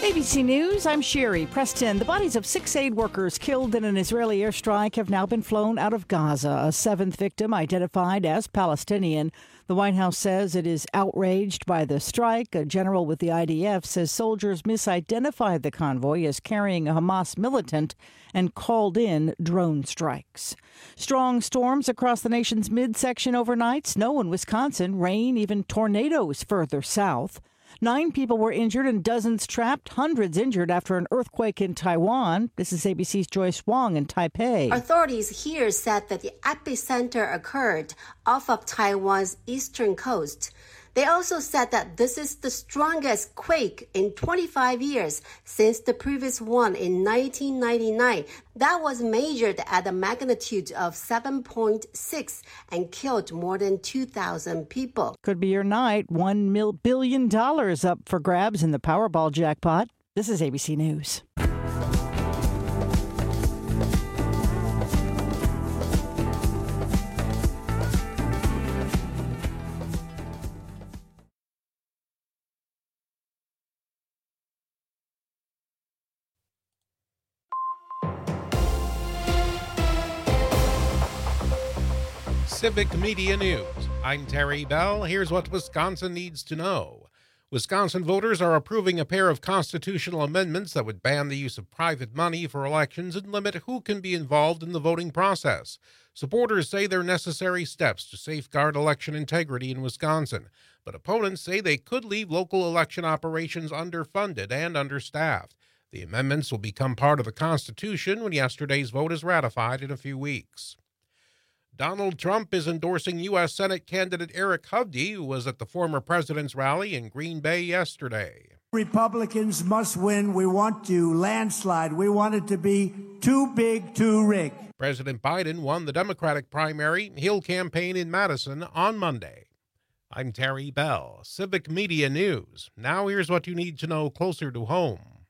ABC News, I'm Sherry Preston. The bodies of 6 aid workers killed in an Israeli airstrike have now been flown out of Gaza. A seventh victim, identified as Palestinian. The White House says it is outraged by the strike. A general with the IDF says soldiers misidentified the convoy as carrying a Hamas militant and called in drone strikes. Strong storms across the nation's midsection overnight. Snow in Wisconsin, rain, even tornadoes further south. 9 people were injured and dozens trapped, hundreds injured after an earthquake in Taiwan. This is ABC's Joyce Wong in Taipei. Authorities here said that the epicenter occurred off of Taiwan's eastern coast. They also said that this is the strongest quake in 25 years since the previous one in 1999. That was measured at a magnitude of 7.6 and killed more than 2,000 people. Could be your night. $1 billion up for grabs in the Powerball jackpot. This is ABC News. Civic Media News. I'm Terry Bell. Here's what Wisconsin needs to know. Wisconsin voters are approving a pair of constitutional amendments that would ban the use of private money for elections and limit who can be involved in the voting process. Supporters say they're necessary steps to safeguard election integrity in Wisconsin, but opponents say they could leave local election operations underfunded and understaffed. The amendments will become part of the Constitution when yesterday's vote is ratified in a few weeks. Donald Trump is endorsing U.S. Senate candidate Eric Hovde, who was at the former president's rally in Green Bay yesterday. Republicans must win. We want to landslide. We want it to be too big, too rigged. President Biden won the Democratic primary. He'll campaign in Madison on Monday. I'm Terry Bell, Civic Media News. Now here's what you need to know closer to home.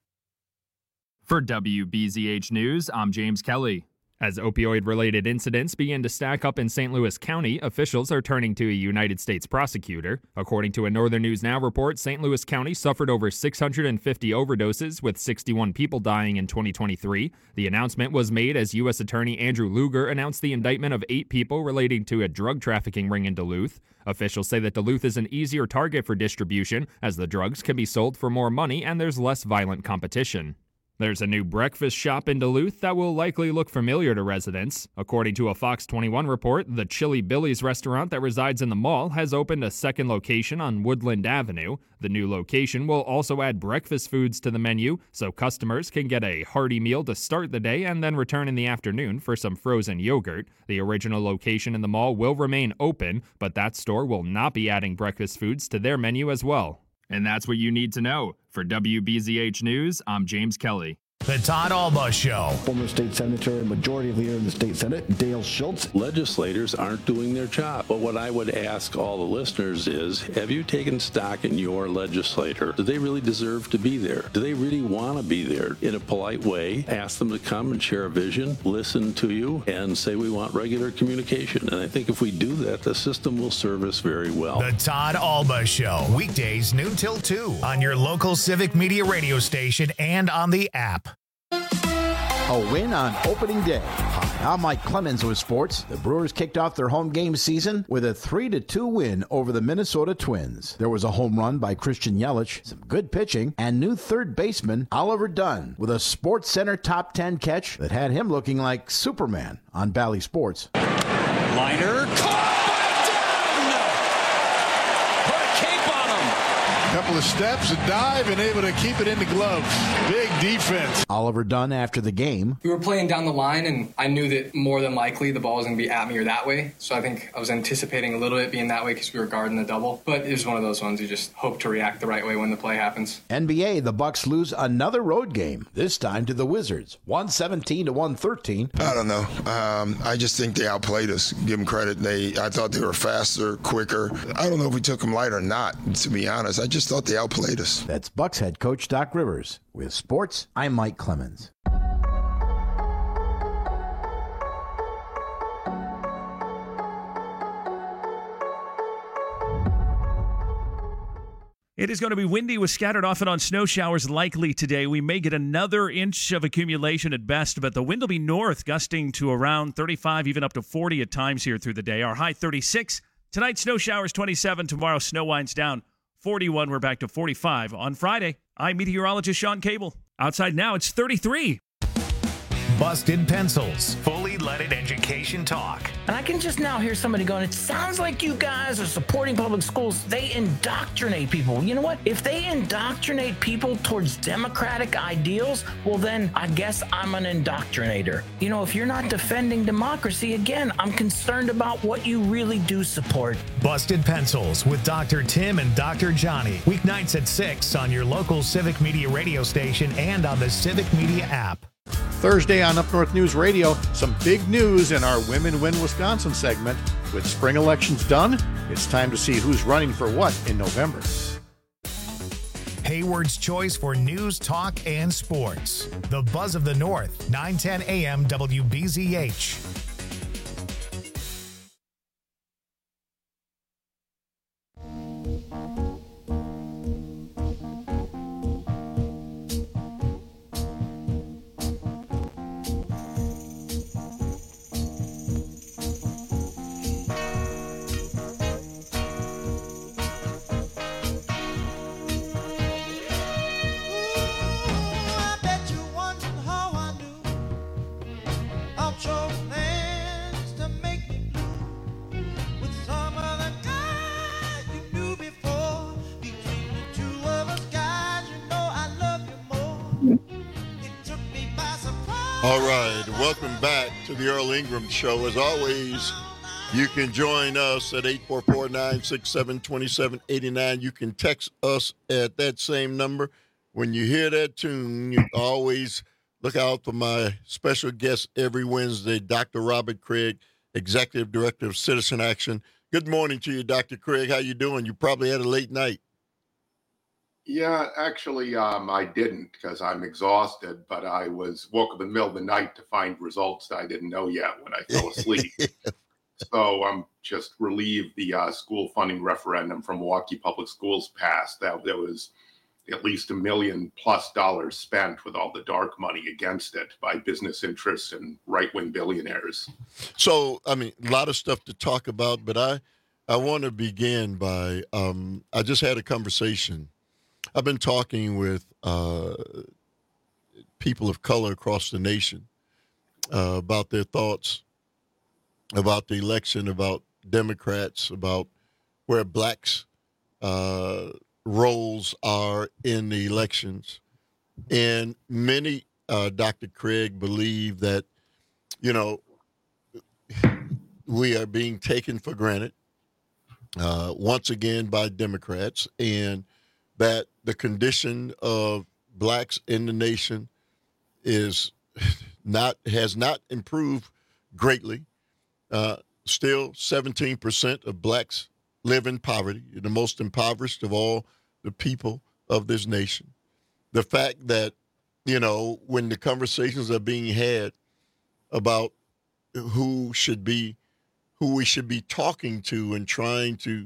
For WBZH News, I'm James Kelly. As opioid-related incidents begin to stack up in St. Louis County, officials are turning to a United States prosecutor. According to a Northern News Now report, St. Louis County suffered over 650 overdoses, with 61 people dying in 2023. The announcement was made as U.S. Attorney Andrew Luger announced the indictment of 8 people relating to a drug trafficking ring in Duluth. Officials say that Duluth is an easier target for distribution, as the drugs can be sold for more money and there's less violent competition. There's a new breakfast shop in Duluth that will likely look familiar to residents. According to a Fox 21 report, the Chili Billy's restaurant that resides in the mall has opened a second location on Woodland Avenue. The new location will also add breakfast foods to the menu, so customers can get a hearty meal to start the day and then return in the afternoon for some frozen yogurt. The original location in the mall will remain open, but that store will not be adding breakfast foods to their menu as well. And that's what you need to know. For WBZH News, I'm James Kelly. The Todd Alba Show. Former state senator and majority leader in the state senate, Dale Schultz. Legislators aren't doing their job. But what I would ask all the listeners is, have you taken stock in your legislator? Do they really deserve to be there? Do they really want to be there? In a polite way, ask them to come and share a vision, listen to you, and say we want regular communication. And I think if we do that, the system will serve us very well. The Todd Alba Show. Weekdays noon till 2 on your local Civic Media radio station and on the app. A win on opening day. Hi, I'm Mike Clemens with sports. The Brewers kicked off their home game season with a 3-2 win over the Minnesota Twins. There was a home run by Christian Yelich, some good pitching, and new third baseman Oliver Dunn with a Sports Center top 10 catch that had him looking like Superman on Bally Sports. Liner, couple of steps, a dive, and able to keep it in the gloves. Big defense. Oliver Dunn after the game. We were playing down the line, and I knew that more than likely the ball was going to be at me or that way. So I think I was anticipating a little bit being that way because we were guarding the double. But it was one of those ones you just hope to react the right way when the play happens. NBA, the Bucks lose another road game, this time to the Wizards, 117-113. I don't know. I just think they outplayed us. Give them credit. I thought they were faster, quicker. I don't know if we took them light or not, to be honest. I just thought they outplayed us. That's Bucks head coach Doc Rivers. With sports, I'm Mike Clemens. It is going to be windy with scattered off and on snow showers likely today. We may get another inch of accumulation at best, but the wind will be north, gusting to around 35, even up to 40 at times here through the day. Our high 36. Tonight, snow showers 27. Tomorrow, snow winds down 41. We're back to 45 on Friday. I'm meteorologist Sean Cable. Outside now, it's 33. Busted Pencils, fully leaded education talk. And I can just now hear somebody going, it sounds like you guys are supporting public schools. They indoctrinate people. You know what? If they indoctrinate people towards democratic ideals, well, then I guess I'm an indoctrinator. You know, if you're not defending democracy, again, I'm concerned about what you really do support. Busted Pencils with Dr. Tim and Dr. Johnny. Weeknights at 6 on your local Civic Media radio station and on the Civic Media app. Thursday on Up North News Radio, some big news in our Women Win Wisconsin segment. With spring elections done, it's time to see who's running for what in November. Hayward's choice for news, talk, and sports. The Buzz of the North, 910 AM WBZH. All right, welcome back to the Earl Ingram Show. As always, you can join us at 844-967-2789. You can text us at that same number. When you hear that tune, you always look out for my special guest every Wednesday, Dr. Robert Craig, Executive Director of Citizen Action. Good morning to you, Dr. Craig. How you doing? You probably had a late night. Yeah, actually, I didn't because I'm exhausted, but I woke up in the middle of the night to find results that I didn't know yet when I fell asleep. So I'm just relieved the school funding referendum from Milwaukee Public Schools passed. That there was at least $1 million+ spent with all the dark money against it by business interests and right-wing billionaires. So, I mean, a lot of stuff to talk about, but I want to begin by I just had a conversation. I've been talking with people of color across the nation about their thoughts about the election, about Democrats, about where blacks' roles are in the elections. And many, Dr. Craig, believe that, you know, we are being taken for granted once again by Democrats, and that the condition of blacks in the nation has not improved greatly. Still, 17% of blacks live in poverty, the most impoverished of all the people of this nation. The fact that, you know, when the conversations are being had about who we should be talking to and trying to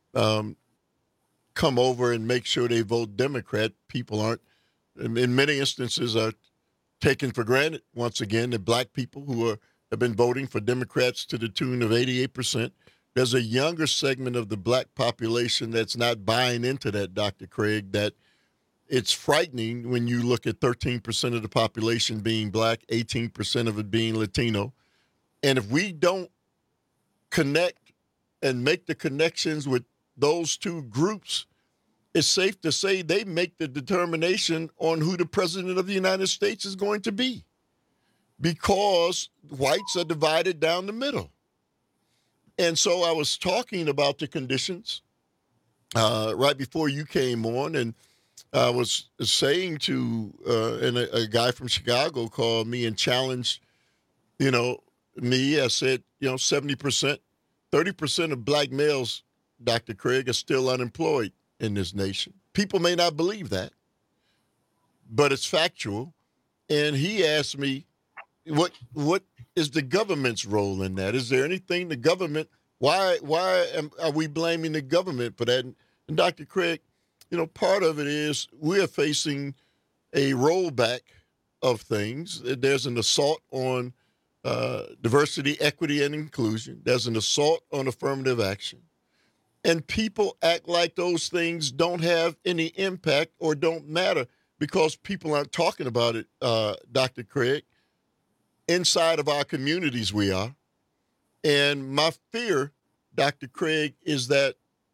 come over and make sure they vote Democrat, people aren't, in many instances, are taken for granted, once again, that black people who have been voting for Democrats to the tune of 88%. There's a younger segment of the black population that's not buying into that, Dr. Craig, that it's frightening when you look at 13% of the population being black, 18% of it being Latino. And if we don't connect and make the connections with those two groups, it's safe to say they make the determination on who the president of the United States is going to be, because whites are divided down the middle. And so I was talking about the conditions right before you came on, and I was saying to and a guy from Chicago called me and challenged, you know, me. I said, you know, 70%, 30% of black males, Dr. Craig, are still unemployed in this nation. People may not believe that, but it's factual. And he asked me, what is the government's role in that? Is there anything the government, why are we blaming the government for that? And Dr. Craig, part of it is we are facing a rollback of things. There's an assault on diversity, equity, and inclusion. There's an assault on affirmative action. And people act like those things don't have any impact or don't matter because people aren't talking about it, Dr. Craig. Inside of our communities we are. And my fear, Dr. Craig, is that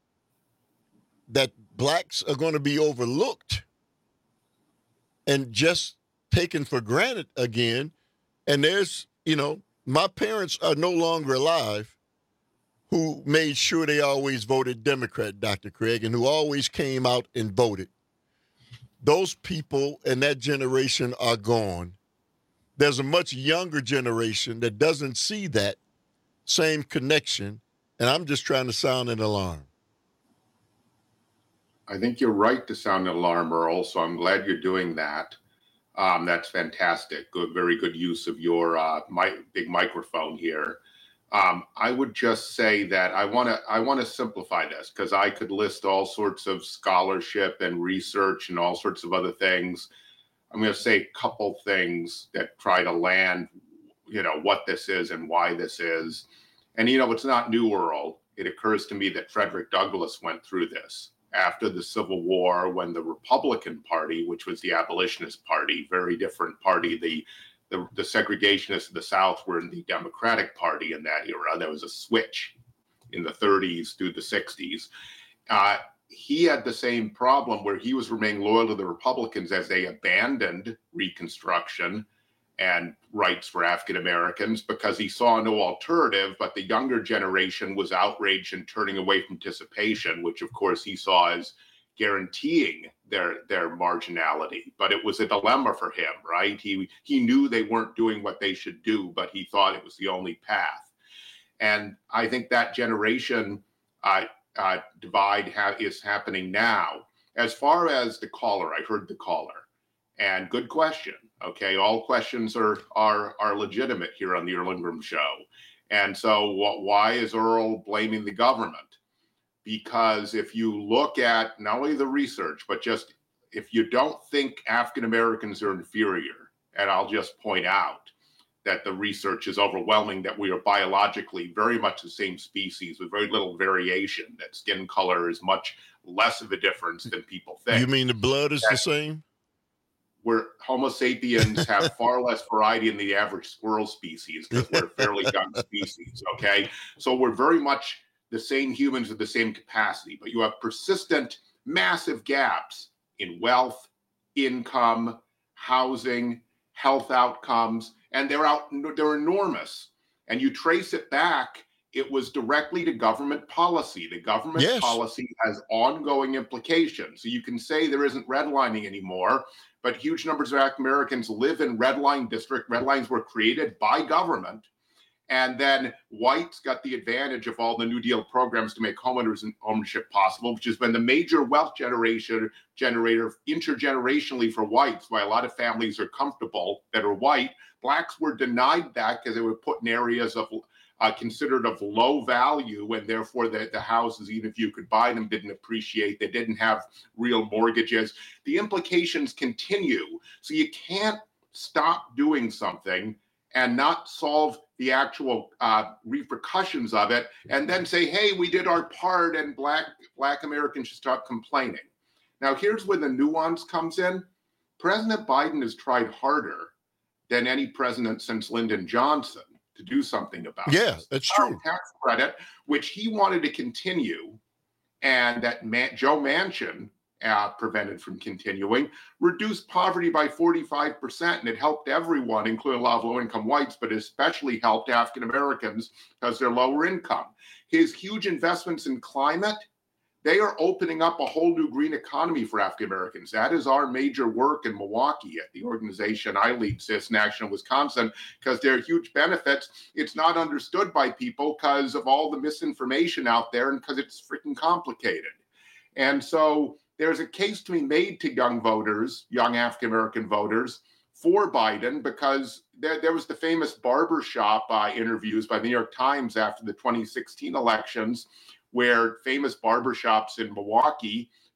blacks are going to be overlooked and just taken for granted again. And there's, my parents are no longer alive who made sure they always voted Democrat, Dr. Craig, and who always came out and voted. Those people and that generation are gone. There's a much younger generation that doesn't see that same connection, and I'm just trying to sound an alarm. I think you're right to sound an alarm, Earl, so I'm glad you're doing that. That's fantastic. Good, very good use of your big microphone here. I would just say that I want to simplify this because I could list all sorts of scholarship and research and all sorts of other things. I'm going to say a couple things that try to land, what this is and why this is. And, it's not new, Earl. It occurs to me that Frederick Douglass went through this after the Civil War when the Republican Party, which was the abolitionist party, very different party, the segregationists of the South were in the Democratic Party in that era. There was a switch in the 30s through the 60s. He had the same problem where he was remaining loyal to the Republicans as they abandoned Reconstruction and rights for African Americans because he saw no alternative, but the younger generation was outraged and turning away from participation, which of course he saw as guaranteeing their marginality. But it was a dilemma for him, right? He knew they weren't doing what they should do, but he thought it was the only path. And I think that generation divide is happening now. As far as the caller, I heard the caller, and good question. Okay, all questions are legitimate here on the Earl Ingram Show. And so why is Earl blaming the government? Because if you look at not only the research, but just if you don't think African Americans are inferior, and I'll just point out that the research is overwhelming that we are biologically very much the same species with very little variation, that skin color is much less of a difference than people think. You mean the blood is the same? Where Homo sapiens have far less variety than the average squirrel species because we're a fairly young species, okay? So we're very much the same humans with the same capacity, but you have persistent, massive gaps in wealth, income, housing, health outcomes, and they're enormous. And you trace it back, it was directly to government policy. The government policy has ongoing implications. So you can say there isn't redlining anymore, but huge numbers of African Americans live in redline districts. Red lines were created by government. And then whites got the advantage of all the New Deal programs to make homeownership possible, which has been the major wealth generator intergenerationally for whites, why a lot of families are comfortable that are white. Blacks were denied that because they were put in areas of considered of low value, and therefore the houses, even if you could buy them, didn't appreciate. They didn't have real mortgages. The implications continue. So you can't stop doing something and not solve the actual repercussions of it, and then say, hey, we did our part and black Americans should stop complaining. Now, here's where the nuance comes in. President Biden has tried harder than any president since Lyndon Johnson to do something about it. Yeah, that's true. Tax credit, which he wanted to continue, and that Joe Manchin prevented from continuing, reduced poverty by 45%, and it helped everyone, including a lot of low-income whites, but especially helped African Americans because they're lower income. His huge investments in climate, they are opening up a whole new green economy for African Americans. That is our major work in Milwaukee at the organization I lead, Cis National Wisconsin, because there are huge benefits. It's not understood by people because of all the misinformation out there and because it's freaking complicated. And so there's a case to be made to young voters, young African American voters, for Biden, because there was the famous barbershop interviews by the New York Times after the 2016 elections, where famous barbershops in Milwaukee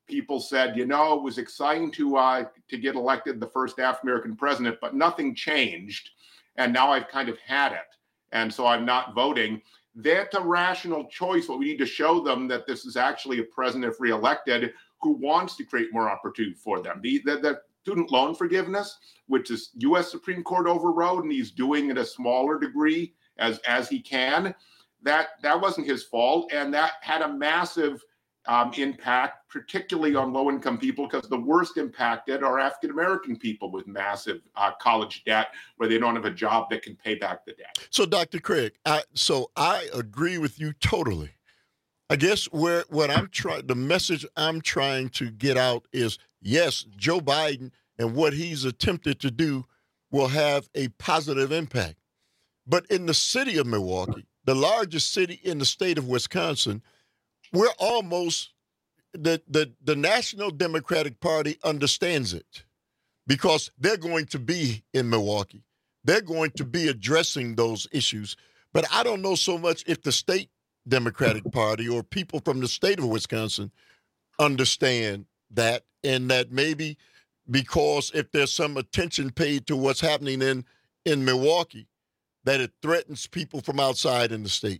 people said, it was exciting to get elected the first African-American president, but nothing changed. And now I've kind of had it. And so I'm not voting. That's a rational choice, but we need to show them that this is actually a president, if reelected, who wants to create more opportunity for them. The student loan forgiveness, which is U.S. Supreme Court overrode, and he's doing it a smaller degree as he can, that wasn't his fault. And that had a massive impact, particularly on low-income people, because the worst impacted are African-American people with massive college debt where they don't have a job that can pay back the debt. So, Dr. Craig, I agree with you totally. I guess the message I'm trying to get out is, yes, Joe Biden and what he's attempted to do will have a positive impact. But in the city of Milwaukee, the largest city in the state of Wisconsin, we're almost, the National Democratic Party understands it because they're going to be in Milwaukee. They're going to be addressing those issues. But I don't know so much if the state Democratic Party or people from the state of Wisconsin understand that, and that maybe because if there's some attention paid to what's happening in Milwaukee, that it threatens people from outside in the state.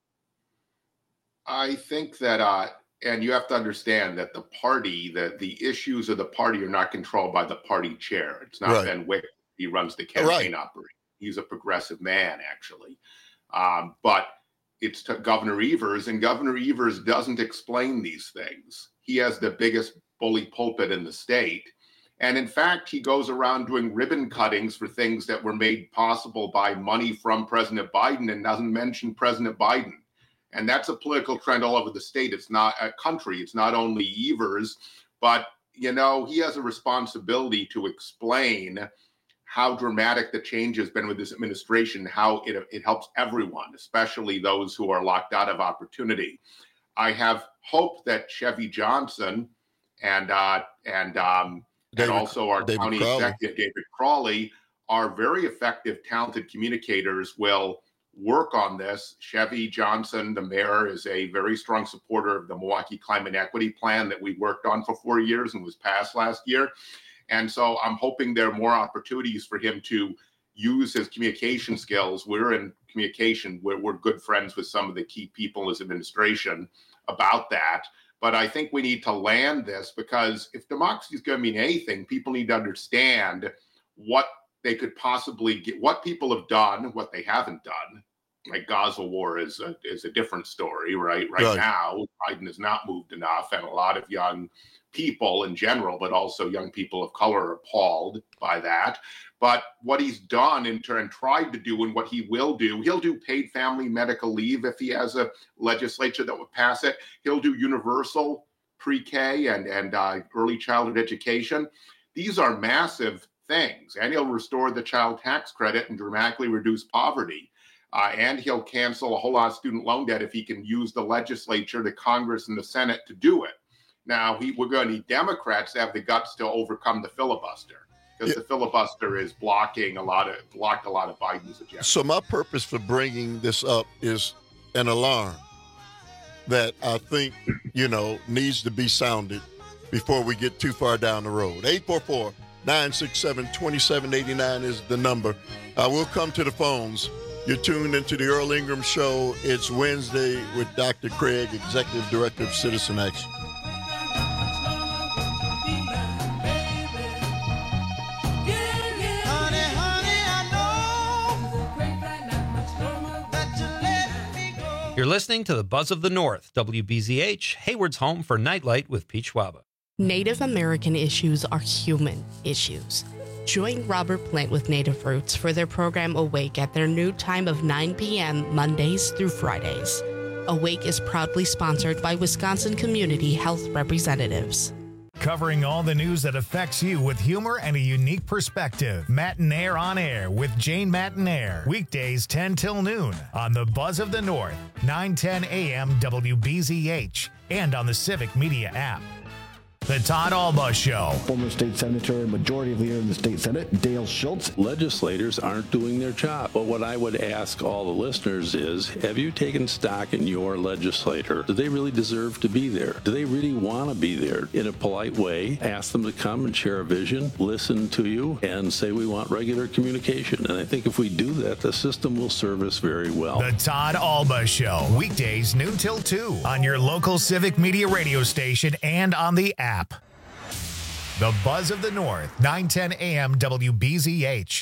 I think that, and you have to understand that the party, the issues of the party are not controlled by the party chair. It's not Ben Wick. He runs the campaign operation. He's a progressive man, actually. But it's to Governor Evers, and Governor Evers doesn't explain these things. He has the biggest bully pulpit in the state. And in fact, he goes around doing ribbon cuttings for things that were made possible by money from President Biden and doesn't mention President Biden. And that's a political trend all over the state. It's not a country. It's not only Evers, but, he has a responsibility to explain how dramatic the change has been with this administration, how it helps everyone, especially those who are locked out of opportunity. I have hope that Chevy Johnson and also our county executive, David Crawley, are very effective, talented communicators, will work on this. Chevy Johnson, the mayor, is a very strong supporter of the Milwaukee Climate Equity Plan that we worked on for 4 years and was passed last year. And so I'm hoping there are more opportunities for him to use his communication skills. We're in communication. We're good friends with some of the key people in his administration about that. But I think we need to land this, because if democracy is going to mean anything, people need to understand what they could possibly get, what people have done, what they haven't done. Like Gaza war is a different story, right? Right now, Biden has not moved enough, and a lot of young people in general, but also young people of color, are appalled by that. But what he's done and tried to do, and what he will do, he'll do paid family medical leave if he has a legislature that would pass it. He'll do universal pre-K and early childhood education. These are massive things. And he'll restore the child tax credit and dramatically reduce poverty. And he'll cancel a whole lot of student loan debt if he can use the legislature, the Congress, and the Senate to do it. Now, we're going to need Democrats to have the guts to overcome the filibuster, because the filibuster is blocked a lot of Biden's agenda. So my purpose for bringing this up is an alarm that I think, needs to be sounded before we get too far down the road. 844-967-2789 is the number. We'll come to the phones. You're tuned into the Earl Ingram Show. It's Wednesday with Dr. Craig, Executive Director of Citizen Action. You're listening to the Buzz of the North, WBZH, Hayward's home for Nightlight with Pete Schwaba. Native American issues are human issues. Join Robert Plant with Native Roots for their program Awake at their new time of 9 p.m. Mondays through Fridays. Awake is proudly sponsored by Wisconsin Community Health Representatives. Covering all the news that affects you with humor and a unique perspective. Matinaire on Air with Jane Matinaire. Weekdays 10 till noon on the Buzz of the North, 9:10 a.m. WBZH, and on the Civic Media app. The Todd Alba Show. Former state senator and majority leader in the state Senate, Dale Schultz. Legislators aren't doing their job. But what I would ask all the listeners is, have you taken stock in your legislator? Do they really deserve to be there? Do they really want to be there? In a polite way, ask them to come and share a vision, listen to you, and say we want regular communication. And I think if we do that, the system will serve us very well. The Todd Alba Show, weekdays noon till 2 on your local Civic Media radio station and on the app. The Buzz of the North, 910 AM WBZH.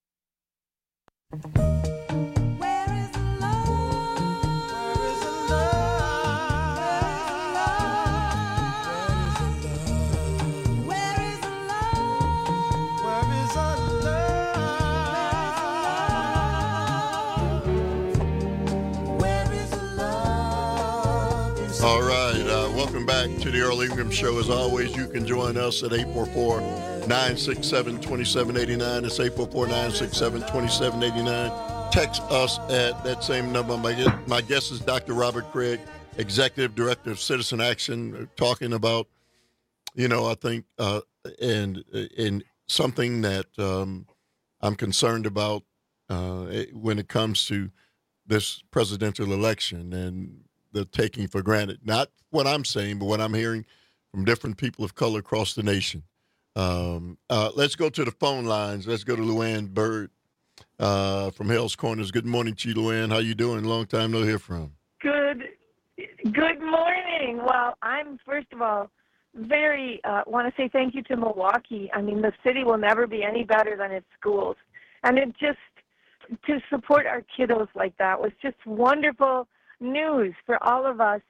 All right, welcome back to the Earl Ingram Show. As always, you can join us at 844-967-2789. It's 844-967-2789. Text us at that same number. My guest is Dr. Robert Craig, Executive Director of Citizen Action, talking about, I think, and something that I'm concerned about when it comes to this presidential election and the taking for granted. Not what I'm saying, but what I'm hearing from different people of color across the nation. Let's go to the phone lines. Let's go to Luann Bird from Hales Corners. Good morning to you, Luann. How you doing? Long time no hear from. Good morning. Well, I'm, first of all, very want to say thank you to Milwaukee. I mean, the city will never be any better than its schools. And it just, to support our kiddos like that was just wonderful news for all of us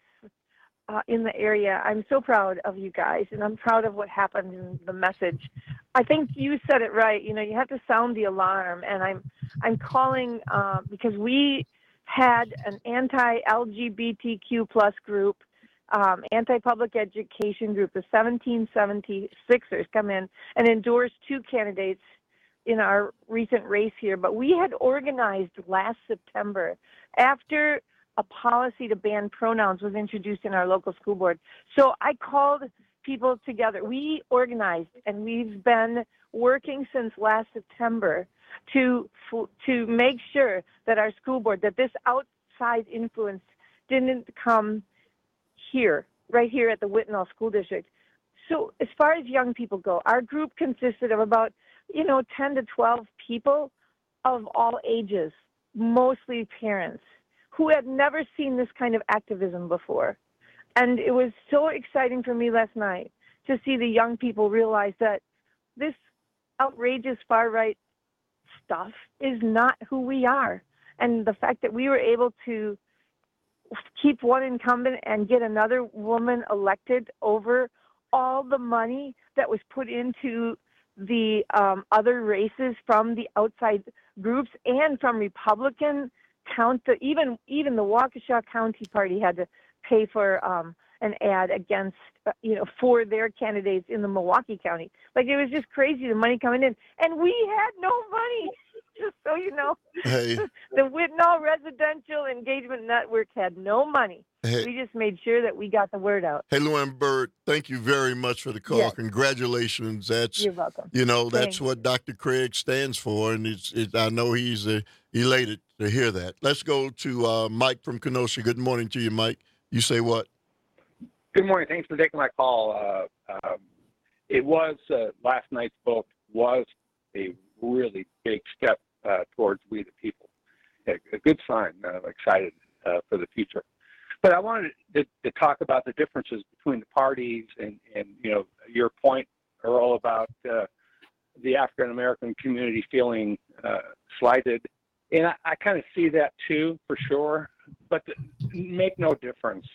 in the area. I'm so proud of you guys, and I'm proud of what happened in the message. I think you said it right. You have to sound the alarm, and I'm calling because we had an anti-LGBTQ plus group, anti-public education group, the 1776ers, come in and endorse two candidates in our recent race here. But we had organized last September after a policy to ban pronouns was introduced in our local school board. So I called people together. We organized, and we've been working since last September to make sure that our school board, that this outside influence didn't come here, right here at the Whitnall School District. So as far as young people go, our group consisted of about, 10 to 12 people of all ages, mostly parents, who had never seen this kind of activism before. And it was so exciting for me last night to see the young people realize that this outrageous far-right stuff is not who we are. And the fact that we were able to keep one incumbent and get another woman elected over all the money that was put into the other races from the outside groups and from Republican even the Waukesha County Party had to pay for an ad against, for their candidates in the Milwaukee County. Like, it was just crazy, the money coming in. And we had no money, just so you know. Hey. The Whitnall Residential Engagement Network had no money. Hey. We just made sure that we got the word out. Hey, Luann Bird, thank you very much for the call. Yes. Congratulations. You're welcome. That's what Dr. Craig stands for, and I know he's elated to hear that. Let's go to Mike from Kenosha. Good morning to you, Mike. You say what? Good morning. Thanks for taking my call. It was last night's vote was a really big step towards we the people. A good sign. I'm excited for the future. But I wanted to talk about the differences between the parties and your point, Earl, about the African American community feeling slighted. And I kind of see that too, for sure. But make no difference.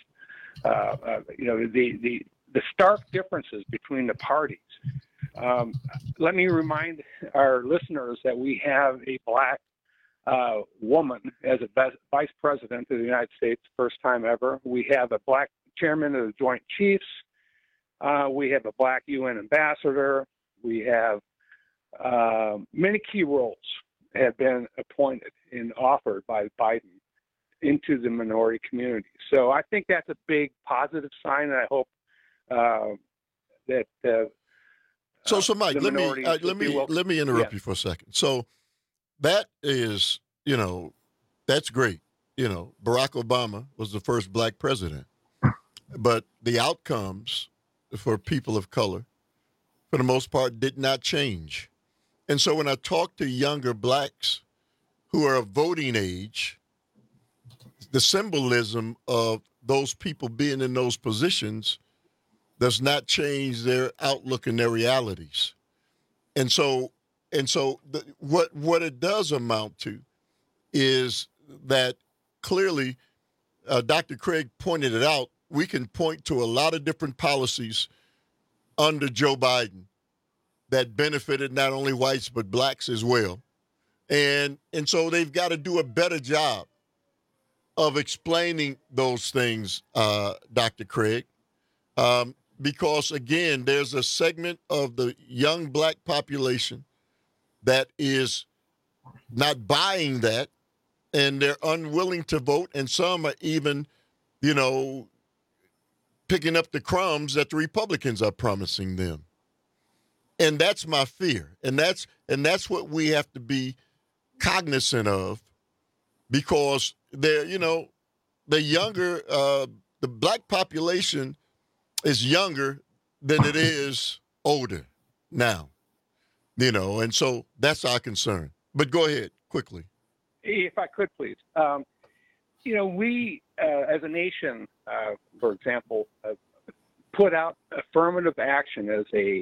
The stark differences between the parties. Let me remind our listeners that we have a black woman as a vice president of the United States, first time ever. We have a black chairman of the Joint Chiefs. We have a black UN ambassador. We have many key roles have been appointed and offered by Biden into the minority community. So I think that's a big positive sign, and I hope that. So Mike, let me interrupt you for a second. So that is, that's great. Barack Obama was the first black president, but the outcomes for people of color, for the most part, did not change. And so when I talk to younger blacks who are of voting age, the symbolism of those people being in those positions does not change their outlook and their realities. And so what it does amount to is that clearly, Dr. Craig pointed it out, we can point to a lot of different policies under Joe Biden that benefited not only whites but blacks as well. And so they've got to do a better job of explaining those things, Dr. Craig, because, again, there's a segment of the young black population that is not buying that, and they're unwilling to vote, and some are even, picking up the crumbs that the Republicans are promising them. And that's my fear. And that's what we have to be cognizant of, because they're, the younger, the black population is younger than it is older now, and so that's our concern. But go ahead quickly. If I could, please. We, as a nation, for example, put out affirmative action as a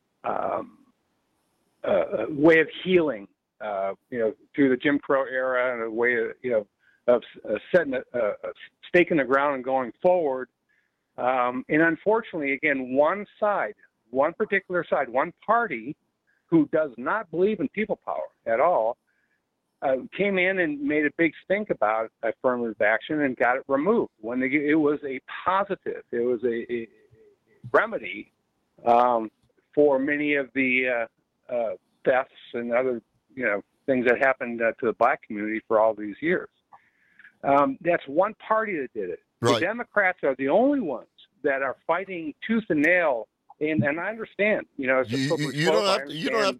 way of healing, through the Jim Crow era, and a way of setting a stake in the ground and going forward. And unfortunately, again, one particular side, one party who does not believe in people power at all, came in and made a big stink about affirmative action and got it removed when it was a positive. It was a remedy for many of the thefts and other things that happened to the black community for all these years. That's one party that did it. Right. The Democrats are the only ones that are fighting tooth and nail. And I understand, you don't have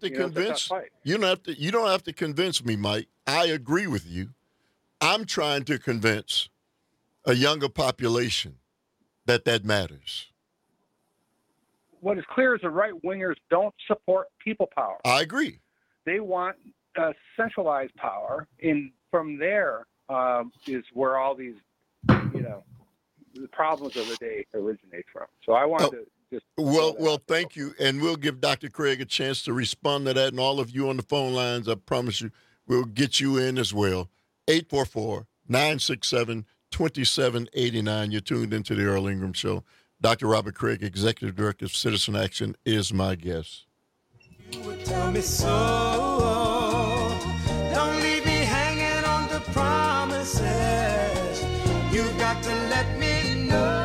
to convince me, Mike. I agree with you. I'm trying to convince a younger population that matters. What is clear is the right wingers don't support people power. I agree. They want centralized power, and from there is where all these, the problems of the day originate from. So I wanted to. Well, thank you. And we'll give Dr. Craig a chance to respond to that. And all of you on the phone lines, I promise you, we'll get you in as well. 844-967-2789. You're tuned into the Earl Ingram Show. Dr. Robert Craig, Executive Director of Citizen Action, is my guest. You would tell me so. Don't leave me hanging on to promises. You've got to let me know.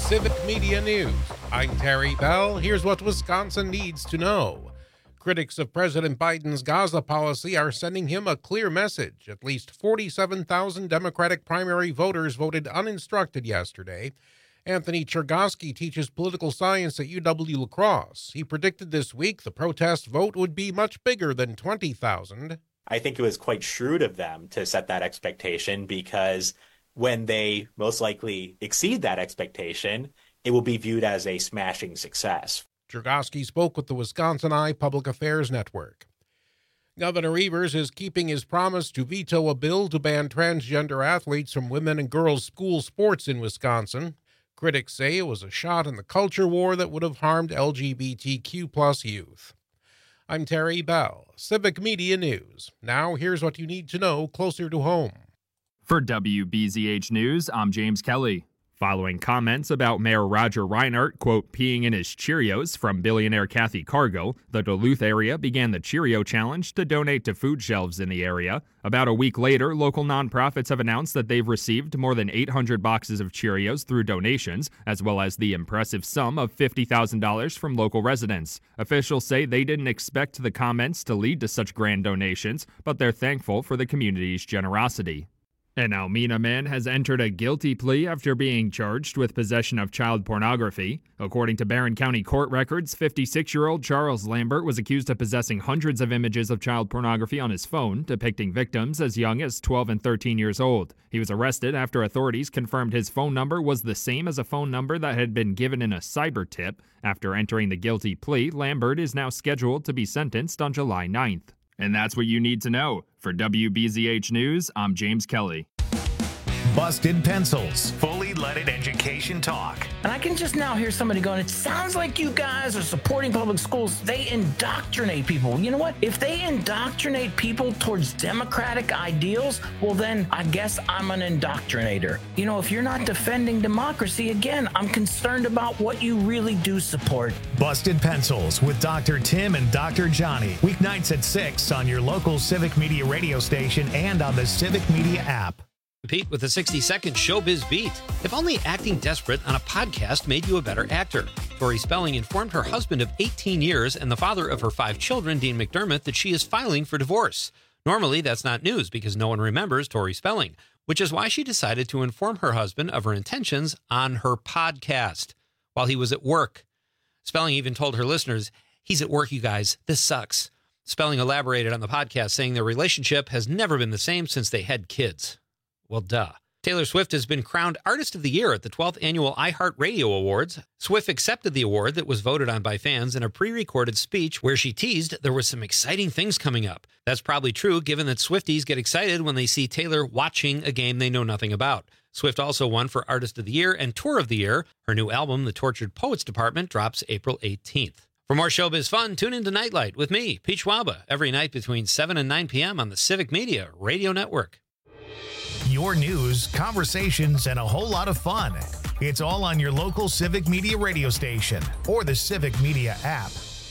Civic Media News. I'm Terry Bell. Here's what Wisconsin needs to know. Critics of President Biden's Gaza policy are sending him a clear message. At least 47,000 Democratic primary voters voted uninstructed yesterday. Anthony Chergosky teaches political science at UW-La Crosse. He predicted this week the protest vote would be much bigger than 20,000. I think it was quite shrewd of them to set that expectation because when they most likely exceed that expectation, it will be viewed as a smashing success. Chergosky spoke with the Wisconsin Eye Public Affairs Network. Governor Evers is keeping his promise to veto a bill to ban transgender athletes from women and girls' school sports in Wisconsin. Critics say it was a shot in the culture war that would have harmed LGBTQ+ youth. I'm Terry Bell, Civic Media News. Now here's what you need to know closer to home. For WBZH News, I'm James Kelly. Following comments about Mayor Roger Reinhardt, quote, peeing in his Cheerios from billionaire Kathy Cargill, the Duluth area began the Cheerio Challenge to donate to food shelves in the area. About a week later, local nonprofits have announced that they've received more than 800 boxes of Cheerios through donations, as well as the impressive sum of $50,000 from local residents. Officials say they didn't expect the comments to lead to such grand donations, but they're thankful for the community's generosity. An Almena man has entered a guilty plea after being charged with possession of child pornography. According to Barron County court records, 56-year-old Charles Lambert was accused of possessing hundreds of images of child pornography on his phone, depicting victims as young as 12 and 13 years old. He was arrested after authorities confirmed his phone number was the same as a phone number that had been given in a cyber tip. After entering the guilty plea, Lambert is now scheduled to be sentenced on July 9th. And that's what you need to know. For WBZH News, I'm James Kelly. Busted Pencils, fully leaded education talk. And I can just now hear somebody going, it sounds like you guys are supporting public schools. They indoctrinate people. You know what? If they indoctrinate people towards democratic ideals, well, then I guess I'm an indoctrinator. You know, if you're not defending democracy, again, I'm concerned about what you really do support. Busted Pencils with Dr. Tim and Dr. Johnny. Weeknights at 6 on your local Civic Media radio station and on the Civic Media app. Pete with a 60-second Showbiz Beat. If only acting desperate on a podcast made you a better actor. Tori Spelling informed her husband of 18 years and the father of her 5 children, Dean McDermott, that she is filing for divorce. Normally, that's not news because no one remembers Tori Spelling, which is why she decided to inform her husband of her intentions on her podcast while he was at work. Spelling even told her listeners, he's at work, you guys. This sucks. Spelling elaborated on the podcast, saying their relationship has never been the same since they had kids. Well, duh. Taylor Swift has been crowned Artist of the Year at the 12th Annual iHeartRadio Awards. Swift accepted the award that was voted on by fans in a pre-recorded speech where she teased there were some exciting things coming up. That's probably true given that Swifties get excited when they see Taylor watching a game they know nothing about. Swift also won for Artist of the Year and Tour of the Year. Her new album, The Tortured Poets Department, drops April 18th. For more showbiz fun, tune into Nightlight with me, Pete Schwaba, every night between 7 and 9 p.m. on the Civic Media Radio Network. Your news, conversations, and a whole lot of fun. It's all on your local Civic Media radio station or the Civic Media app.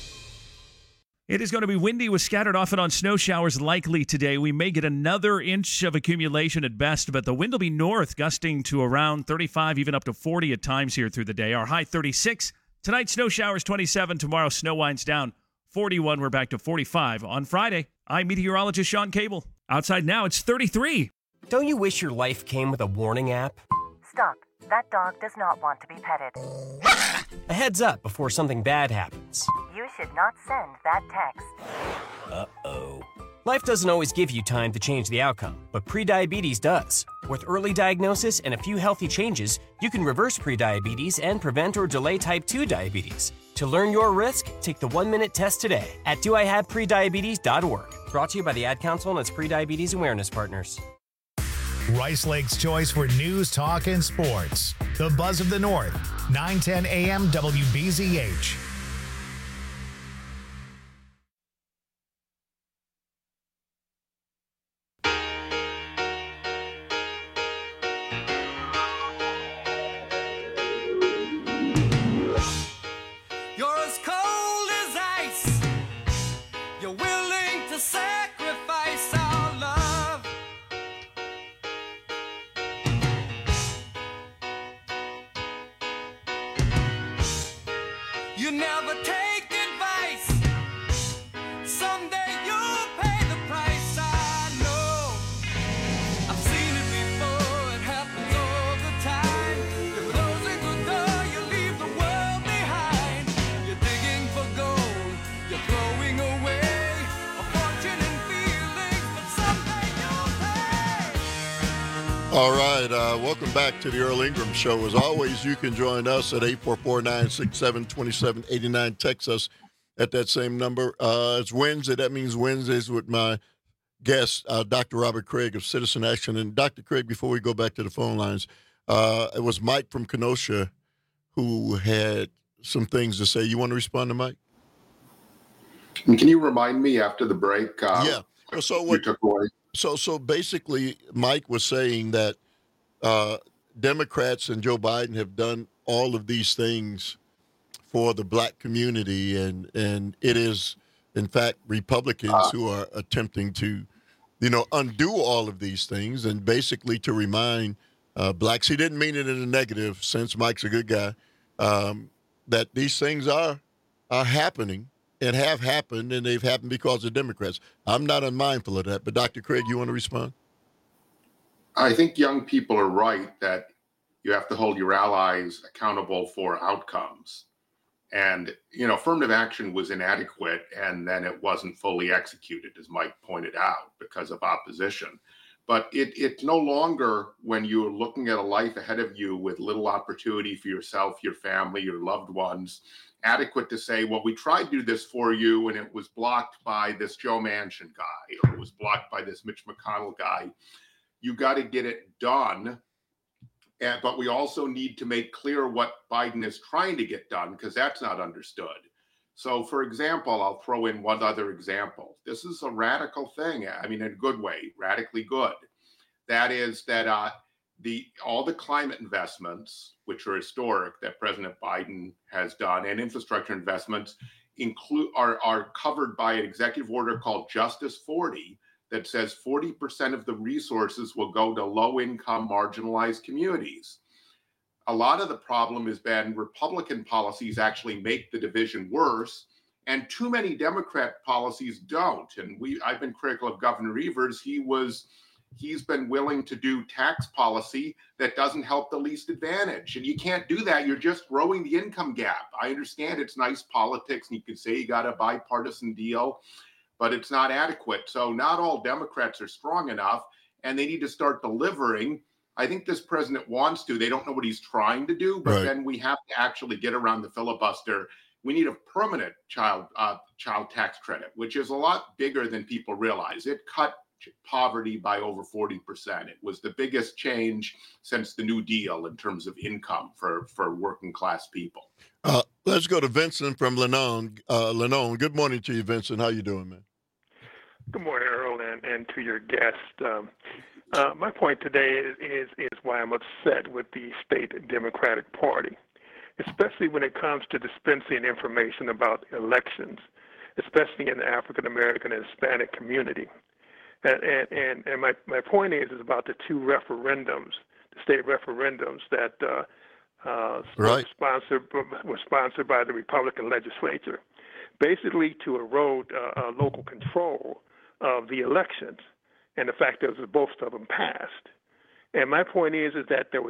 It is going to be windy with scattered off and on snow showers likely today. We may get another inch of accumulation at best, but the wind will be north, gusting to around 35, even up to 40 at times here through the day. Our high 36. Tonight, snow showers 27. Tomorrow, snow winds down 41. We're back to 45 on Friday. I'm meteorologist Sean Cable. Outside now, it's 33. Don't you wish your life came with a warning app? Stop. That dog does not want to be petted. A heads up before something bad happens. You should not send that text. Uh-oh. Life doesn't always give you time to change the outcome, but prediabetes does. With early diagnosis and a few healthy changes, you can reverse prediabetes and prevent or delay type 2 diabetes. To learn your risk, take the 1-minute test today at doihaveprediabetes.org. Brought to you by the Ad Council and its prediabetes awareness partners. Rice Lake's choice for news, talk, and sports. The Buzz of the North, 910 a.m. WBZH. You're as cold as ice. You're willing to sacrifice our love. You never take advice. Someday you'll pay the price. I know. I've seen it before. It happens all the time. You're closing the door. You leave the world behind. You're digging for gold. You're throwing away a fortune and feelings. But someday you'll pay. All right, welcome back to the Earl Ingram Show. As always, you can join us at 844-967-2789. Text us at that same number. It's Wednesday. That means Wednesdays with my guest, Dr. Robert Craig of Citizen Action. And Dr. Craig, before we go back to the phone lines, it was Mike from Kenosha who had some things to say. You want to respond to Mike? Can you remind me after the break? Yeah. So what? You took away? So basically, Mike was saying that Democrats and Joe Biden have done all of these things for the black community, and it is, in fact, Republicans who are attempting to, undo all of these things, and basically to remind blacks, he didn't mean it in a negative sense, Mike's a good guy, that these things are happening and have happened, and they've happened because of Democrats. I'm not unmindful of that, but Dr. Craig, you want to respond? I think young people are right that you have to hold your allies accountable for outcomes. And, affirmative action was inadequate, and then it wasn't fully executed, as Mike pointed out, because of opposition. But it's no longer, when you're looking at a life ahead of you with little opportunity for yourself, your family, your loved ones, adequate to say, well, we tried to do this for you, and it was blocked by this Joe Manchin guy, or it was blocked by this Mitch McConnell guy. You got to get it done. But we also need to make clear what Biden is trying to get done, because that's not understood. So, for example, I'll throw in one other example. This is a radical thing. I mean, in a good way, radically good. That is that all the climate investments, which are historic, that President Biden has done, and infrastructure investments are covered by an executive order called Justice 40, that says 40% of the resources will go to low-income, marginalized communities. A lot of the problem has been Republican policies actually make the division worse, and too many Democrat policies don't. And I've been critical of Governor Evers. He's been willing to do tax policy that doesn't help the least advantaged. And you can't do that. You're just growing the income gap. I understand it's nice politics, and you can say you got a bipartisan deal, but it's not adequate. So not all Democrats are strong enough, and they need to start delivering. I think this president wants to. They don't know what he's trying to do, but then we have to actually get around the filibuster. We need a permanent child tax credit, which is a lot bigger than people realize. It cut poverty by over 40%. It was the biggest change since the New Deal in terms of income for working class people. Let's go to Vincent from Lennon. Good morning to you, Vincent. How you doing, man? Good morning, Earl, and to your guest. My point today is why I'm upset with the state Democratic Party, especially when it comes to dispensing information about elections, especially in the African American and Hispanic community. And my point is about the two referendums, the state referendums that were sponsored by the Republican legislature, basically to erode local control of the elections, and the fact that both of them passed. And my point is that there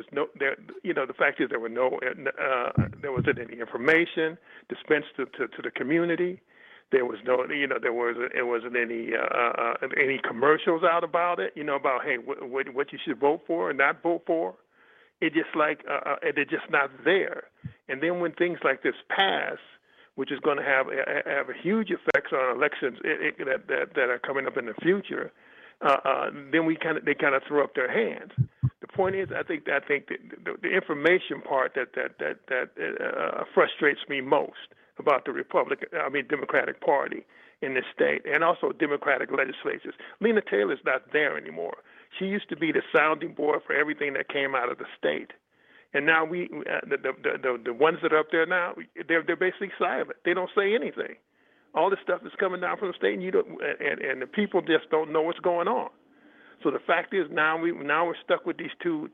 wasn't any information dispensed to the community. There was it wasn't any commercials out about it, about, hey, what you should vote for and not vote for. It just they're just not there. And then when things like this pass, which is going to have a huge effects on elections that are coming up in the future, then they kind of throw up their hands. The point is, I think the information part that frustrates me most about the Democratic Party in this state, and also Democratic legislatures. Lena Taylor's not there anymore. She used to be the sounding board for everything that came out of the state, and now the ones that are up there now, they're basically silent. They don't say anything. All this stuff is coming down from the state, and the people just don't know what's going on. So the fact is now we're stuck with these two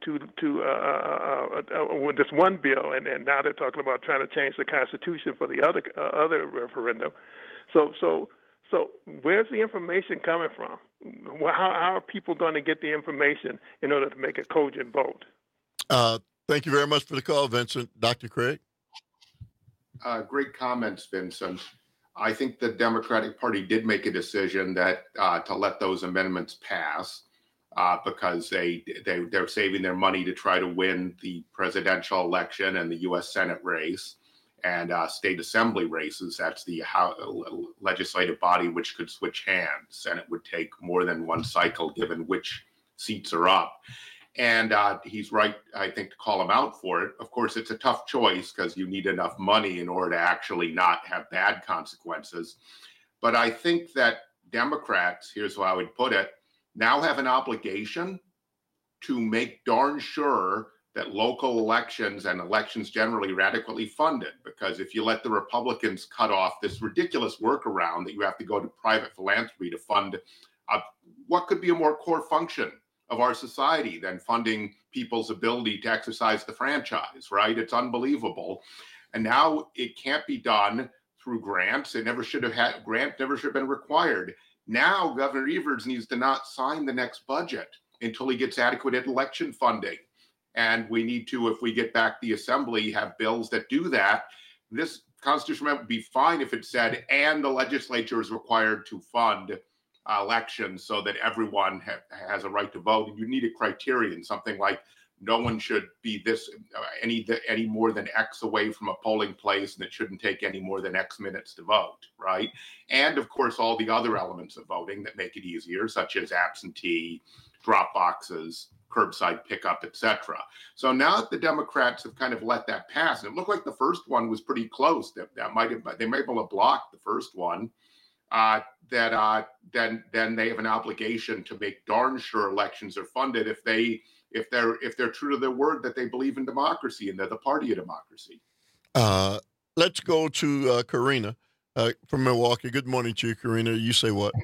with this one bill, and now they're talking about trying to change the Constitution for the other referendum. So where's the information coming from? How are people going to get the information in order to make a cogent vote? Thank you very much for the call, Vincent. Dr. Craig? Great comments, Vincent. I think the Democratic Party did make a decision that to let those amendments pass because they're saving their money to try to win the presidential election and the U.S. Senate race and state assembly races. That's the legislative body which could switch hands. Senate would take more than one cycle given which seats are up. And he's right, I think, to call him out for it. Of course, it's a tough choice because you need enough money in order to actually not have bad consequences. But I think that Democrats, here's how I would put it, now have an obligation to make darn sure that local elections and elections generally are adequately funded. Because if you let the Republicans cut off this ridiculous workaround that you have to go to private philanthropy to fund what could be a more core function of our society than funding people's ability to exercise the franchise, right? It's unbelievable. And now it can't be done through grants. It never should have had, grant never should have been required. Now Governor Evers needs to not sign the next budget until he gets adequate election funding. And we need to, if we get back the assembly, have bills that do that. This constitutional amendment would be fine if it said, and the legislature is required to fund elections so that everyone has a right to vote. And you need a criterion, something like no one should be any more than X away from a polling place, and it shouldn't take any more than X minutes to vote, right? And of course, all the other elements of voting that make it easier, such as absentee, drop boxes, curbside pickup, etc. So now that the Democrats have kind of let that pass, and it looked like the they might have been able to block the first one. Then they have an obligation to make darn sure elections are funded if they're true to their word that they believe in democracy and they're the party of democracy. Let's go to Karina from Milwaukee. Good morning to you, Karina. You say what?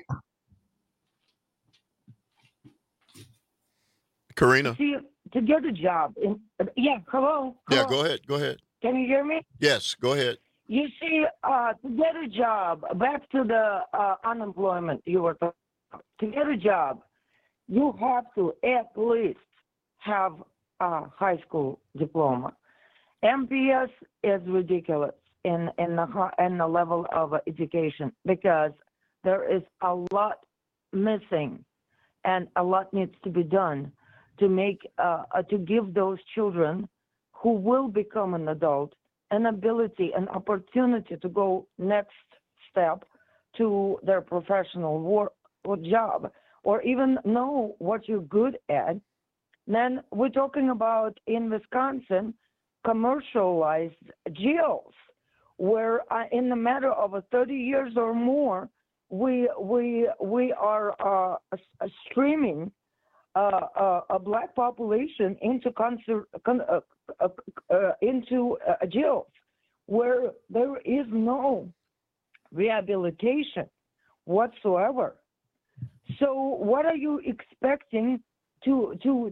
Karina? See, to get a job. Hello? Yeah, go ahead. Can you hear me? Yes, go ahead. You see, to get a job, back to the unemployment you were talking about. To get a job, you have to at least have a high school diploma. MPS is ridiculous in the level of education because there is a lot missing, and a lot needs to be done to make to give those children who will become an adult an ability, an opportunity to go next step to their professional work or job, or even know what you're good at. Then we're talking about in Wisconsin, commercialized jails, where in the matter of 30 years or more, we are streaming a black population into jails where there is no rehabilitation whatsoever. So what are you expecting to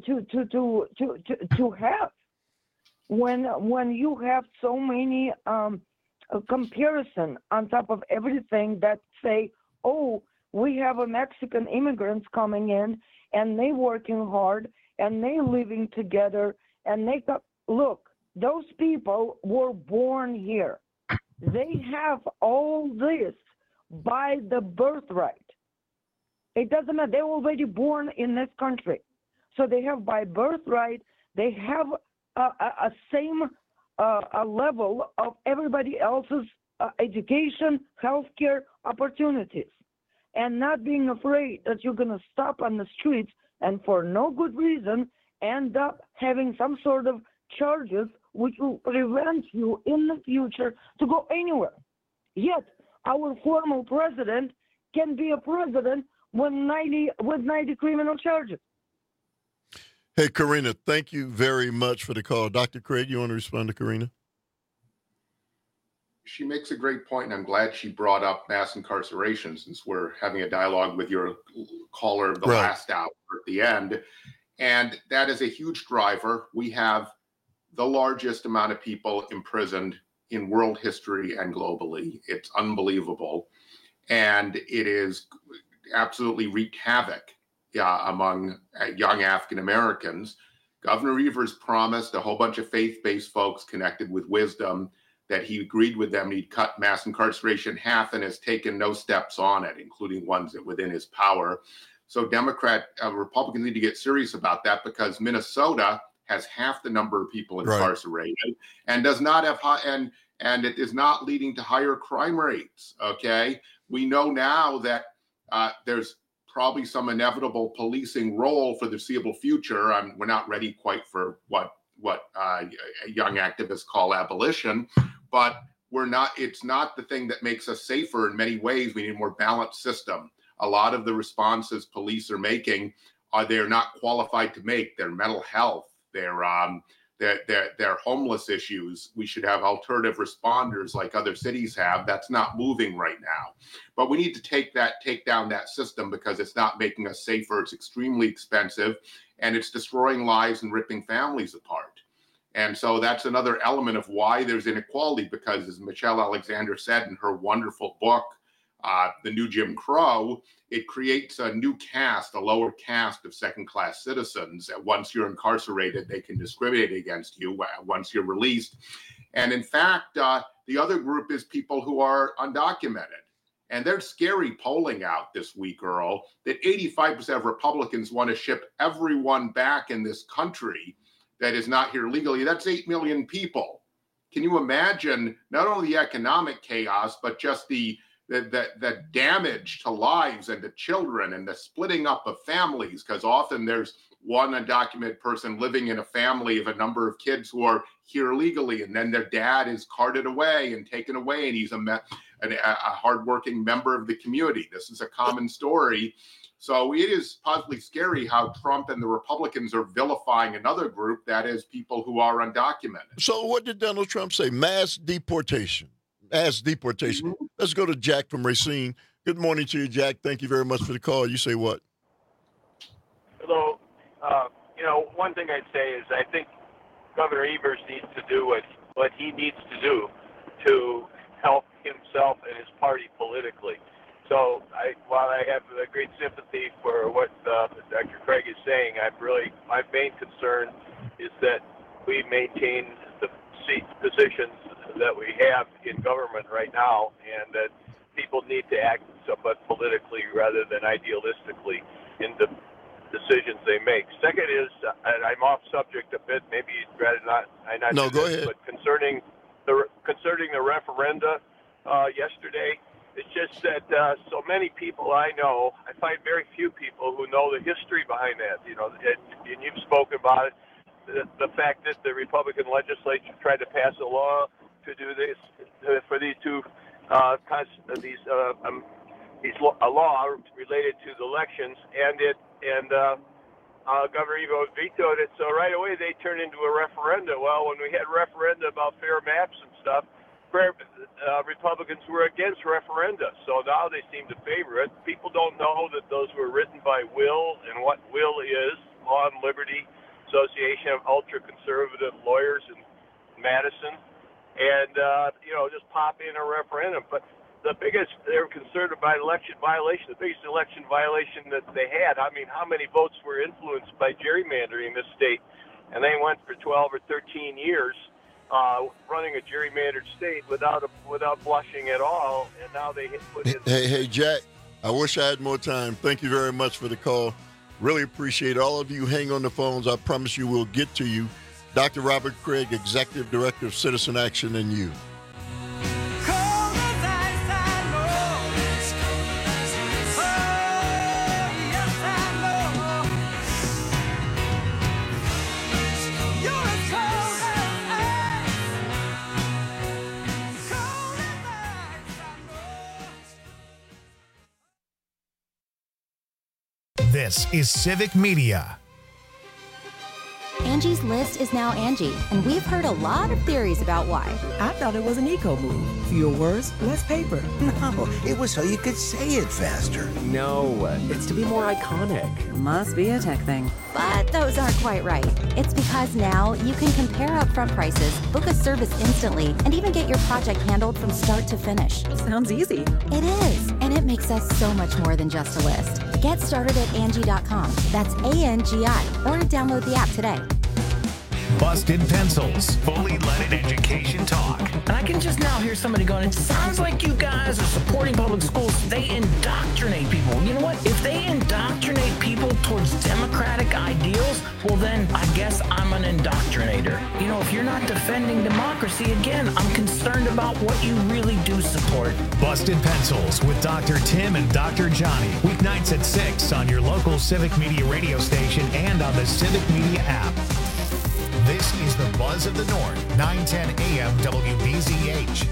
have when you have so many comparison on top of everything that say, oh, we have a Mexican immigrants coming in and they working hard and they living together and they look, those people were born here. They have all this by the birthright. It doesn't matter. They're already born in this country. So they have by birthright, they have a same a level of everybody else's education, healthcare opportunities. And not being afraid that you're going to stop on the streets and for no good reason end up having some sort of charges which will prevent you in the future to go anywhere. Yet our former president can be a president with 90 criminal charges. Hey, Karina, thank you very much for the call. Dr. Craig, you want to respond to Karina? she makes a great point, and I'm glad she brought up mass incarceration, since we're having a dialogue with your caller the last hour at the end. And that is a huge driver. We have the largest amount of people imprisoned in world history and globally. It's unbelievable. And it is absolutely wreaked havoc among young African Americans. Governor Evers promised a whole bunch of faith-based folks connected with Wisdom that he agreed with them, he'd cut mass incarceration in half, and has taken no steps on it, including ones that within his power. So Republicans need to get serious about that, because Minnesota has half the number of people incarcerated and does not have and it is not leading to higher crime rates. Okay, we know now that there's probably some inevitable policing role for the foreseeable future. We're not ready quite for what young activists call abolition, but it's not the thing that makes us safer. In many ways, we need a more balanced system. A lot of the responses police are making they're not qualified to make. Their mental health, their homeless issues. We should have alternative responders like other cities have. That's not moving right now. But we need to take down that system, because it's not making us safer. It's extremely expensive, and it's destroying lives and ripping families apart. And so that's another element of why there's inequality, because, as Michelle Alexander said in her wonderful book, The New Jim Crow, it creates a new caste, a lower caste of second-class citizens. Once you're incarcerated, they can discriminate against you once you're released. And in fact, the other group is people who are undocumented. And there's scary polling out this week, Earl, that 85% of Republicans want to ship everyone back in this country that is not here legally. That's 8 million people. Can you imagine not only the economic chaos, but just the damage to lives and to children, and the splitting up of families? Because often there's one undocumented person living in a family of a number of kids who are here legally, and then their dad is carted away and taken away, and he's a hardworking member of the community. This is a common story. So it is possibly scary how Trump and the Republicans are vilifying another group, that is people who are undocumented. So what did Donald Trump say? Mass deportation. Mass deportation. Mm-hmm. Let's go to Jack from Racine. Good morning to you, Jack. Thank you very much for the call. You say what? Hello. One thing I'd say is I think Governor Evers needs to do what he needs to do to help himself and his party politically. So while I have a great sympathy for what Dr. Craig is saying, my main concern is that we maintain the positions that we have in government right now, and that people need to act somewhat politically rather than idealistically in the decisions they make. Second is, and I'm off subject a bit, maybe you'd rather not. No, go ahead. But concerning the referenda yesterday, it's just that so many people I know, I find very few people who know the history behind that. And you've spoken about it, the fact that the Republican legislature tried to pass a law to do this for these two a law related to the elections, and Governor Evers vetoed it. So right away they turned into a referenda. Well, when we had referenda about fair maps and stuff, Republicans were against referenda, so now they seem to favor it. People don't know that those were written by Will, and what Will is, Law and Liberty Association of ultra-conservative lawyers in Madison, and just pop in a referendum. But they're concerned about election violation. The biggest election violation that they had, how many votes were influenced by gerrymandering in this state? And they went for 12 or 13 years running a gerrymandered state without blushing at all, and now they put in... Hey, Jack, I wish I had more time. Thank you very much for the call. Really appreciate it. All of you hang on the phones. I promise you we'll get to you. Dr. Robert Craig, Executive Director of Citizen Action, and you. This is Civic Media. Angie's List is now Angie, and we've heard a lot of theories about why. I thought it was an eco move. Fewer words, less paper. No, it was so you could say it faster. No, it's to be more iconic. Must be a tech thing. But those aren't quite right. It's because now you can compare upfront prices, book a service instantly, and even get your project handled from start to finish. Sounds easy. It is, and it makes us so much more than just a list. Get started at Angie.com. That's ANGI, or download the app today. Busted Pencils, fully leaded education talk. And I can just now hear somebody going, it sounds like you guys are supporting public schools. They indoctrinate people. You know what? If they indoctrinate people towards democratic ideals, well then I guess I'm an indoctrinator. You know, if you're not defending democracy, again, I'm concerned about what you really do support. Busted Pencils with Dr. Tim and Dr. Johnny. Weeknights at 6 on your local Civic Media radio station and on the Civic Media app. This is the Buzz of the North, 910 AM WBZH.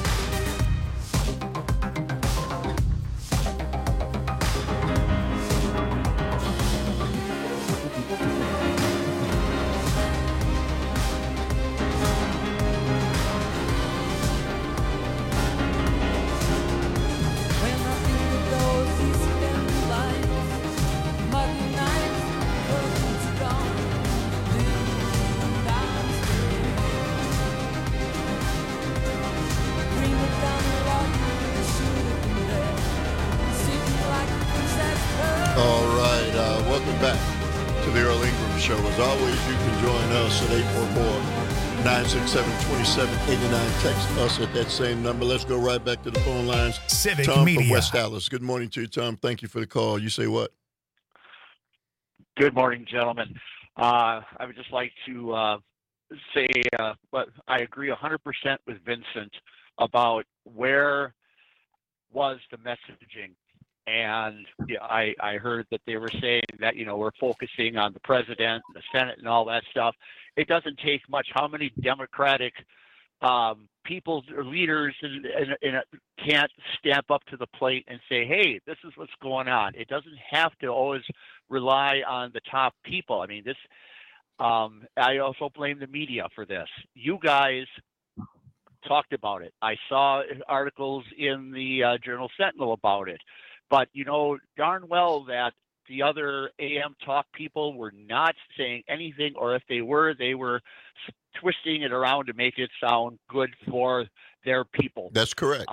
Text us at that same number. Let's go right back to the phone lines. Civic Tom Media. from West Dallas. Good morning to you, Tom. Thank you for the call. You say what? Good morning, gentlemen. I would just like to say, but I agree 100% with Vincent about where was the messaging. And yeah, I heard that they were saying that, you know, we're focusing on the president, the Senate, and all that stuff. It doesn't take much. How many Democratic people or leaders can't stamp up to the plate and say, hey, this is what's going on. It doesn't have to always rely on the top people. I mean, this, I also blame the media for this. You guys talked about it. I saw articles in the Journal Sentinel about it, but you know darn well that the other AM talk people were not saying anything, or if they were twisting it around to make it sound good for their people. That's correct.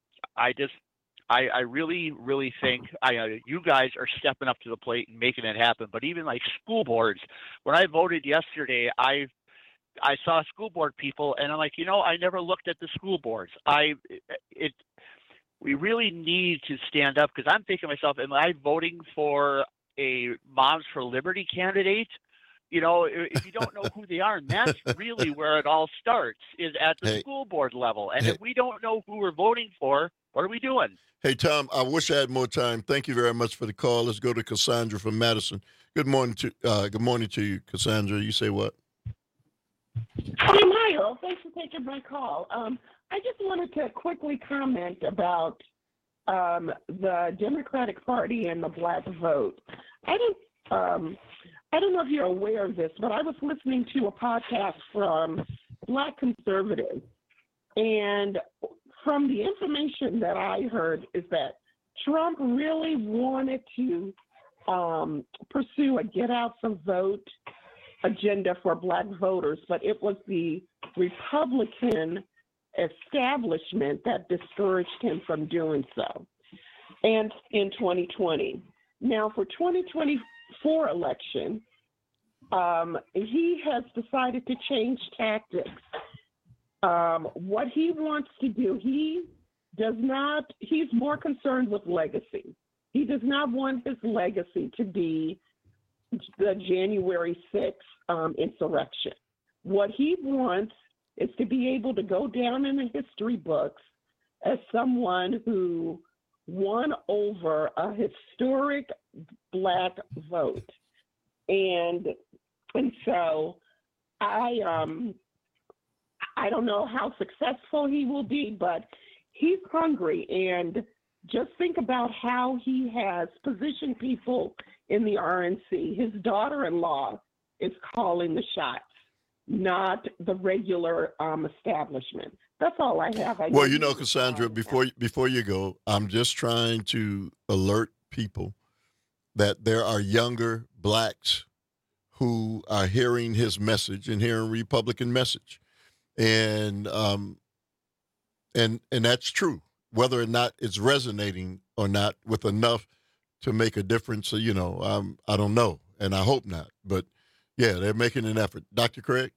I really, really think you guys are stepping up to the plate and making it happen. But even like school boards, when I voted yesterday, I saw school board people, and I'm like, you know, I never looked at the school boards. We really need to stand up, because I'm thinking to myself, am I voting for a Moms for Liberty candidate? You know, if you don't know who they are, and that's really where it all starts, is at the school board level. And if we don't know who we're voting for, what are we doing? Hey, Tom, I wish I had more time. Thank you very much for the call. Let's go to Cassandra from Madison. Good morning to you, Cassandra. You say what? Hey, Michael. Thanks for taking my call. I just wanted to quickly comment about the Democratic Party and the black vote. I don't know if you're aware of this, but I was listening to a podcast from Black conservatives, and from the information that I heard is that Trump really wanted to pursue a get out the vote agenda for black voters, but it was the Republican establishment that discouraged him from doing so. And in 2020. Now, for 2024 election, he has decided to change tactics. What he wants to do, he's more concerned with legacy. He does not want his legacy to be the January 6th insurrection. What he wants is to be able to go down in the history books as someone who won over a historic black vote. And so I don't know how successful he will be, but he's hungry. And just think about how he has positioned people in the RNC. His daughter-in-law is calling the shots, not the regular establishment. That's all I have. Well, you know, Cassandra, before you go, I'm just trying to alert people that there are younger blacks who are hearing his message and hearing Republican message. And that's true, whether or not it's resonating or not with enough to make a difference. You know, I don't know, and I hope not. But, yeah, they're making an effort. Dr. Craig?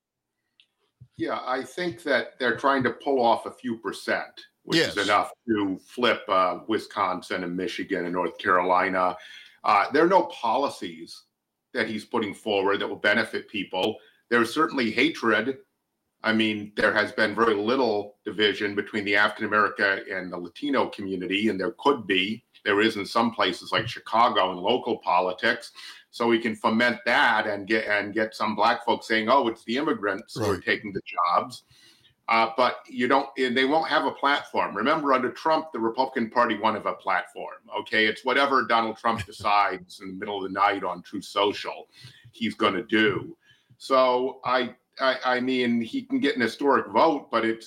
Yeah, I think that they're trying to pull off a few percent, which is enough to flip Wisconsin and Michigan and North Carolina. There are no policies that he's putting forward that will benefit people. There's certainly hatred. I mean, there has been very little division between the African American and the Latino community, and there could be. There is in some places like Chicago in local politics. So we can foment that and get some black folks saying, "Oh, it's the immigrants who are taking the jobs." But they won't have a platform. Remember, under Trump, the Republican Party won't have a platform. Okay, it's whatever Donald Trump decides in the middle of the night on Truth Social, he's going to do. So I mean, he can get an historic vote, but it's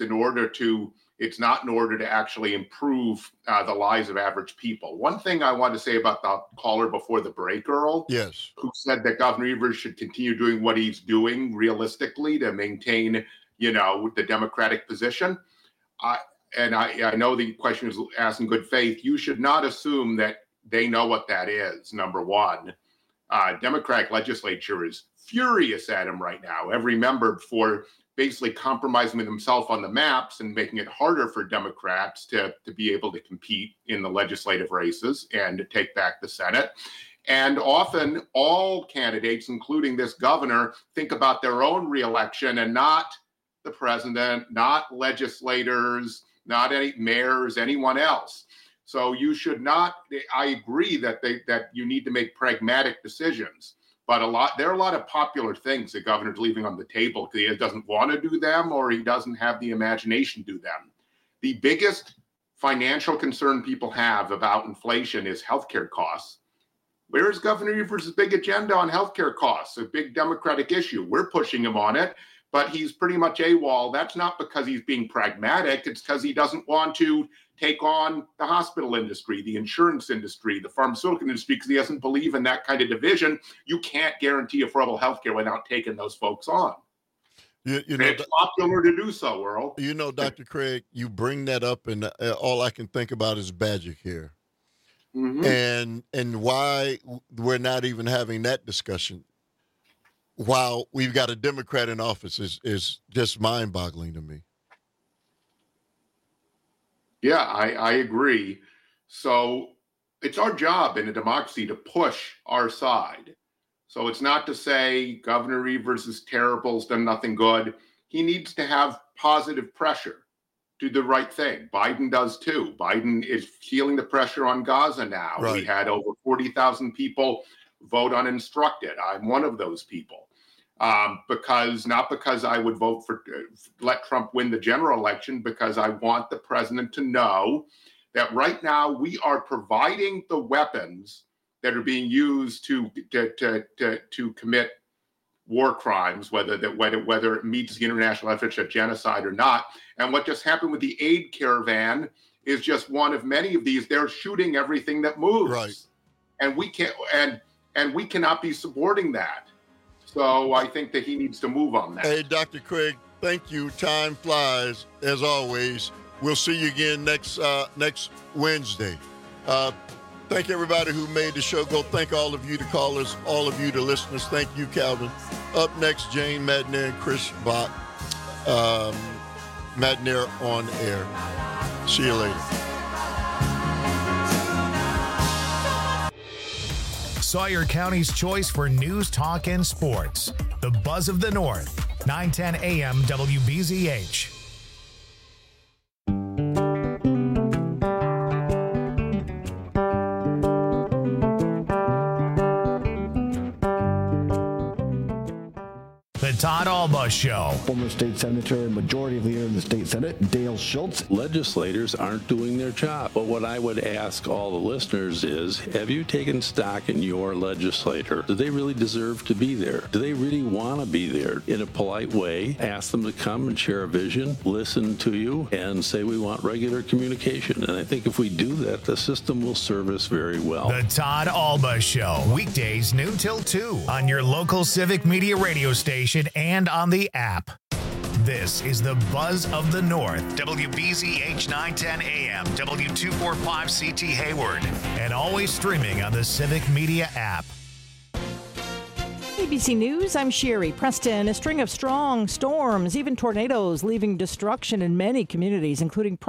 not in order to actually improve the lives of average people. One thing I want to say about the caller before the break, Earl, who said that Governor Evers should continue doing what he's doing realistically to maintain, the Democratic position. I know the question was asked in good faith. You should not assume that they know what that is, number one. Democratic legislature is furious at him right now. Every member for basically compromising with himself on the maps and making it harder for Democrats to be able to compete in the legislative races and to take back the Senate. And often all candidates, including this governor, think about their own reelection and not the president, not legislators, not any mayors, anyone else. So you should not, I agree that you need to make pragmatic decisions. But there are a lot of popular things the governor's leaving on the table because he doesn't want to do them or he doesn't have the imagination to do them. The biggest financial concern people have about inflation is healthcare costs. Where is Governor Evers' big agenda on healthcare costs? A big Democratic issue. We're pushing him on it, but he's pretty much AWOL. That's not because he's being pragmatic. It's because he doesn't want to take on the hospital industry, the insurance industry, the pharmaceutical industry, because he doesn't believe in that kind of division. You can't guarantee affordable health care without taking those folks on. It's popular to do so, Earl. You know, Dr. Craig, you bring that up, and all I can think about is Badger here. Mm-hmm. And why we're not even having that discussion while we've got a Democrat in office is just mind-boggling to me. Yeah, I agree. So it's our job in a democracy to push our side. So it's not to say Governor Evers is terrible, has done nothing good. He needs to have positive pressure, do the right thing. Biden does too. Biden is feeling the pressure on Gaza now. Right. We had over 40,000 people vote uninstructed. I'm one of those people. Not because I would vote for let Trump win the general election, because I want the president to know that right now we are providing the weapons that are being used to commit war crimes, whether it meets the international definition of genocide or not. And what just happened with the aid caravan is just one of many of these. They're shooting everything that moves, right? And we can't and we cannot be supporting that. So I think that he needs to move on that. Hey, Dr. Craig, thank you. Time flies, as always. We'll see you again next Wednesday. Thank everybody who made the show go. Thank all of you, the callers, all of you, the listeners. Thank you, Calvin. Up next, Jane Madner and Chris Bach. Madner on air. See you later. Sawyer County's choice for news, talk, and sports. The Buzz of the North, 910 AM WBZH. The Todd Alba Show. Former state senator and majority leader in the state senate, Dale Schultz. Legislators aren't doing their job. But what I would ask all the listeners is, have you taken stock in your legislator? Do they really deserve to be there? Do they really want to be there? In a polite way, ask them to come and share a vision, listen to you, and say we want regular communication. And I think if we do that, the system will serve us very well. The Todd Alba Show, weekdays noon till 2 on your local Civic Media radio station and on the app. This is the Buzz of the North, WBZH 910 AM, W245CT Hayward, and always streaming on the Civic Media app. ABC News, I'm Sherry Preston. A string of strong storms, even tornadoes, leaving destruction in many communities, including